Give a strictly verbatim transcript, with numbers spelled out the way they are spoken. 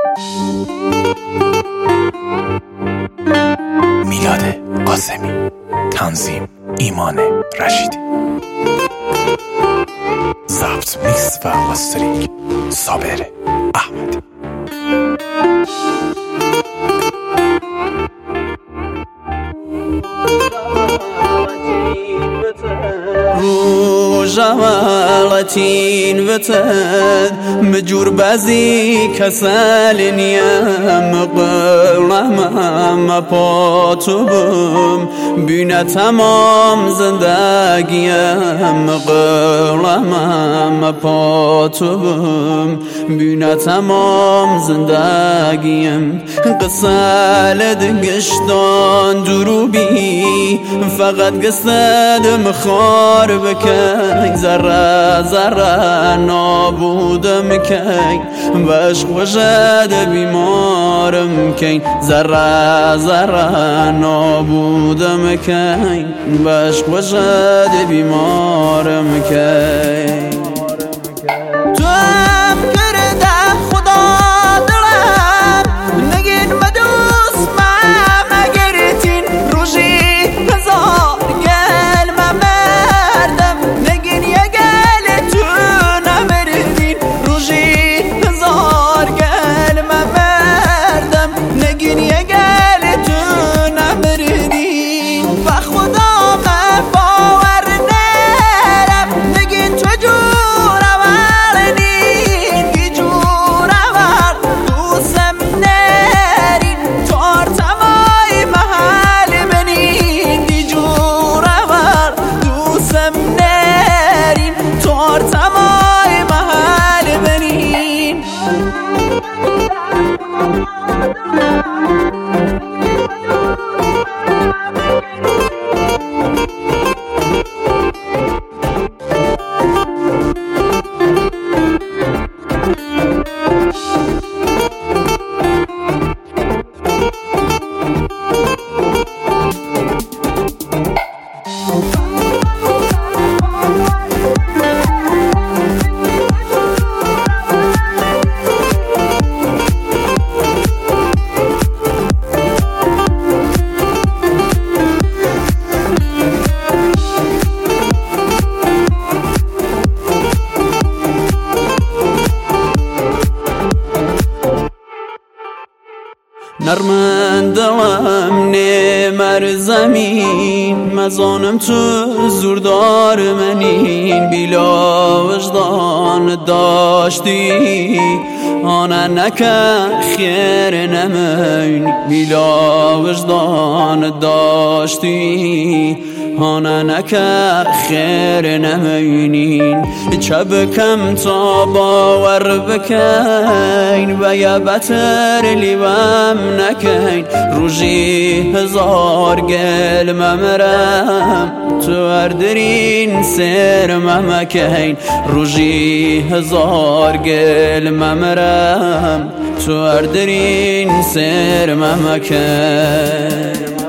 میلاد قاسمی، تنظیم ایمان رشیدی، ضبط میکس و مسترینگ صابر احمدی. جوالتين فتد مجور بازي كسال نيام قلما ما باتوبم بينا تمام زندگيام قلما ما باتوبم بينا تمام زندگيام قصال دقشتان دروبي فقط قصد مخار بكي ذره ذره نابودم کی بشق وجد بیمارم کی ذره ذره نابودم کی بشق وجد بیمارم کی تو هم کردم خدا دلم نگین مدوس ما مگرتین روشی هزار گل مردم نگین یه گل تو نمردین روشی هزار گل مردم نگین یه گل تو نمردین و خدا من باور نرم نگین تو جور آوردین گی جور آورد دوستم نرین تار تمای محل منین گی جور آورد دوستم نرین تار تمای محل منین نرمن دلم نمر زمین مزانم تو زوردار منین بیلا وجدان داشتی آنه نکه خیر نمین بیلا وجدان داشتی آنه نکه خیر نمینین چه بکم تا باور بکین و یا بتر لیوم نکین روژی هزار گل ممرم تو اردرین سر ممکین روژی هزار گل ممرم تو اردرین سر ممکین